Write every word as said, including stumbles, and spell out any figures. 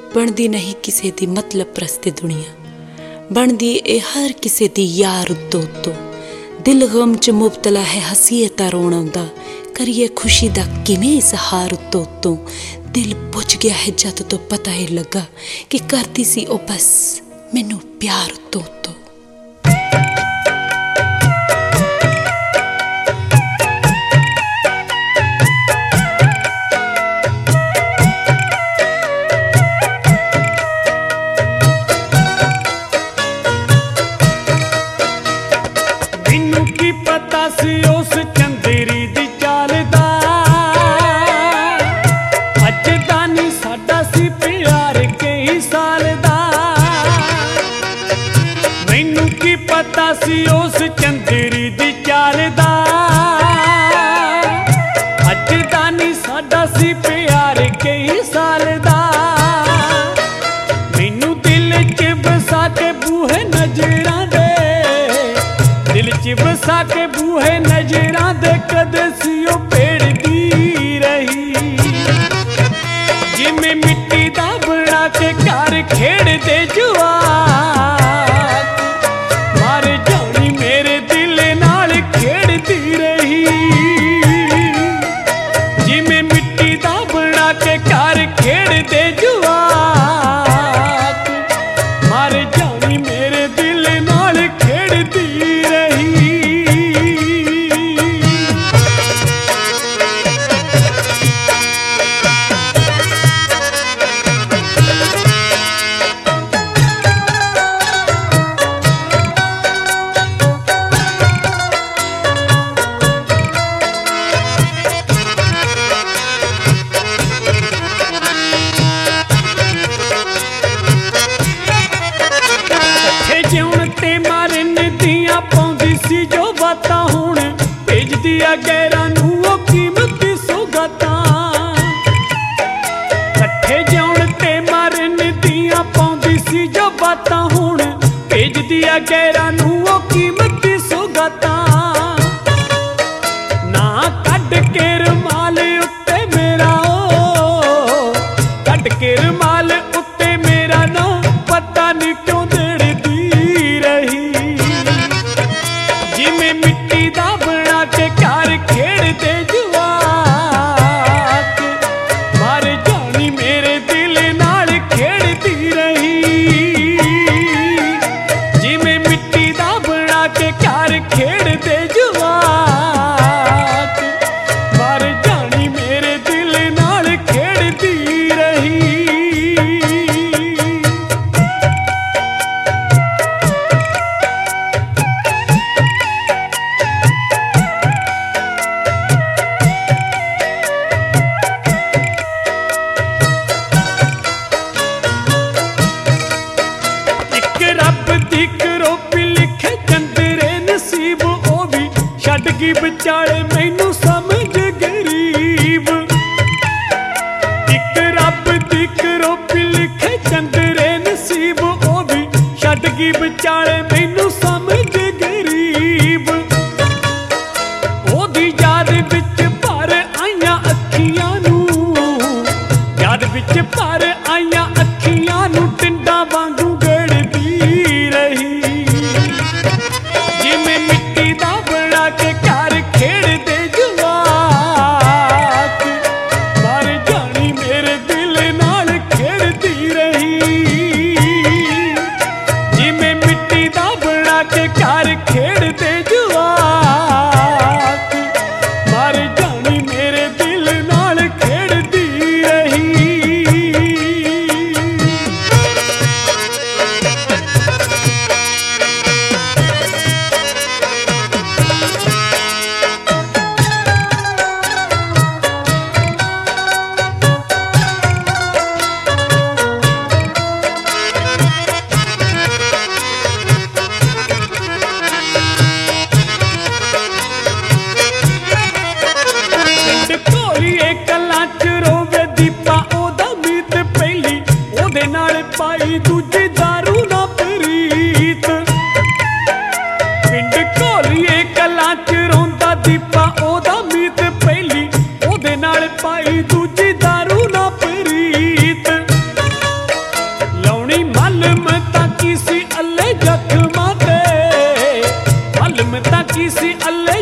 बनदी नहीं किसे दी मतलब प्रस्ते दुनिया, बनदी ए हर किसे दी यार उत्तो उत्तो। दिल गम च मुबतला है हसीयता रोण आउंदा, करिए खुशी दा किवें इजहार उत्तो उत्तो। दिल बुझ गया है जद तो पता ही लगा कि करती सी ओ बस मैनू प्यार उत्तो उत्तो। उस चंदेरी दी चाल दा अज दा नी साडा सी प्यार कई साल दा। मैनू की पता सी उस चंदेरी दी चाल दा अज दा नी साडा सी प्यार कई साल दा। मैनू दिल च बसा के बूहे नजरां दे, दिल च बसा के बूहे नजरां दे कदे सी ओ पेड़दी रही। जिमें मिट्टी दा बना के घर खेड़दे जवाक, मर जानी मेरे दिल नाल खेड़दी रही। जिमें मिट्टी दा बना के घर खेड़दे जवाक, मर जानी मेरे दिल नाल खेड़दी रही। गैरां नूं ओ कीमती सौगातां, कट्ठे जाउण ते मारन दियां पाउंदी सी जो बातां। हुण भेजदी आ गैरां नूं ओ कीमती सौगातां। ना कढ के रुमाल उत्ते मेरा ओ, कढ के रुमाल उत्ते मेरा ना पता नी क्यों देड़दी रही। जिमें मिट्टी दा बना के घर खेड़दे जवाक, मर जानी मेरे दिल नाल खेड़दी रही। जिमें मिट्टी दा बना के घर खेड़दे जवाक, मर जानी मेरे दिल नाल खेड़दी रही। विचाले मैनू समझ गरीब, एक रब दी करोपी लिखे चंदरे नसीब। ओ भी छड्ड गई विचाले मैनू समझ गरीब। ओदी याद विच भर आईयां अखियां नूं, याद विच भर आईयां अखियां नूं टिंडा वांगू गड़दी रही। जिमें मिट्टी दा बना के घर खेड़दे जवाक, मर जानी मेरे दिल नाल खेड़दी रही। जिमें मिट्टी दा बना के घर खेड़दे जवाक, मर जानी मेरे दिल नाल खेड़दी रही। पाई दूजी दारू ना प्रीत, पिंड घोलीए कलां च रोंदा दीपा ओदा मीत। पहली ओदे नाल पाई दूजी दारू ना प्रीत। ਫਿਲਮ ਤਾਂ ਕੀ ਸੀ ਅੱਲੇ